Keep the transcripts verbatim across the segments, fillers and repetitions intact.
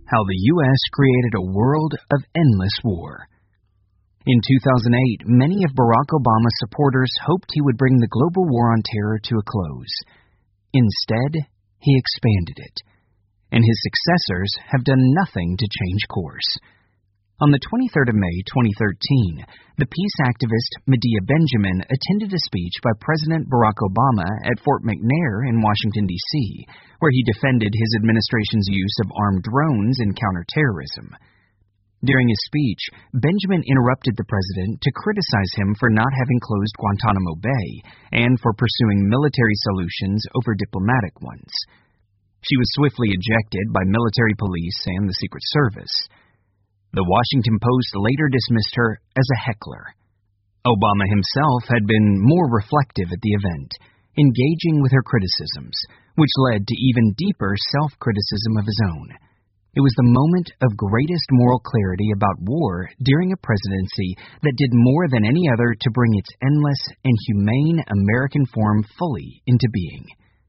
How the U S created a world of endless war. In two thousand eight, many of Barack Obama's supporters hoped he would bring the global war on terror to a close. Instead, he expanded it, and his successors have done nothing to change course. On the twenty-third of May, twenty thirteen, the peace activist Medea Benjamin attended a speech by President Barack Obama at Fort McNair in Washington, D C, where he defended his administration's use of armed drones in counterterrorism. During his speech, Benjamin interrupted the president to criticize him for not having closed Guantanamo Bay and for pursuing military solutions over diplomatic ones. She was swiftly ejected by military police and the Secret Service. The Washington Post later dismissed her as a heckler. Obama himself had been more reflective at the event, engaging with her criticisms, which led to even deeper self-criticism of his own. It was the moment of greatest moral clarity about war during a presidency that did more than any other to bring its endless and humane American form fully into being.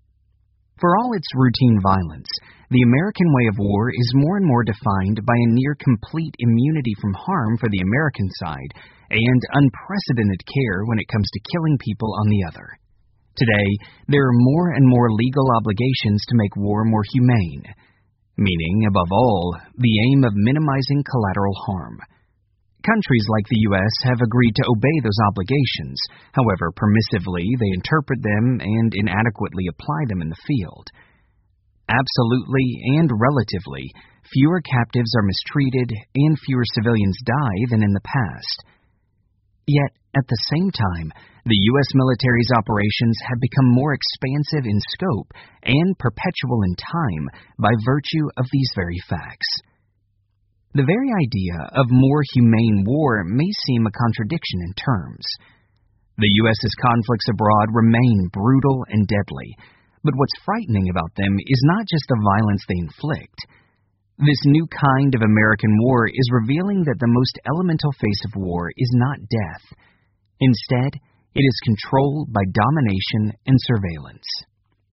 For all its routine violence, the American way of war is more and more defined by a near-complete immunity from harm for the American side and unprecedented care when it comes to killing people on the other. Today, there are more and more legal obligations to make war more humane, meaning, above all, the aim of minimizing collateral harm. Countries like the U S have agreed to obey those obligations, however permissively they interpret them and inadequately apply them in the field. Absolutely and relatively, fewer captives are mistreated and fewer civilians die than in the past. Yet, at the same time, the U S military's operations have become more expansive in scope and perpetual in time by virtue of these very facts. The very idea of more humane war may seem a contradiction in terms. The U S's conflicts abroad remain brutal and deadly, but what's frightening about them is not just the violence they inflict. This new kind of American war is revealing that the most elemental face of war is not death. Instead, it is controlled by domination and surveillance.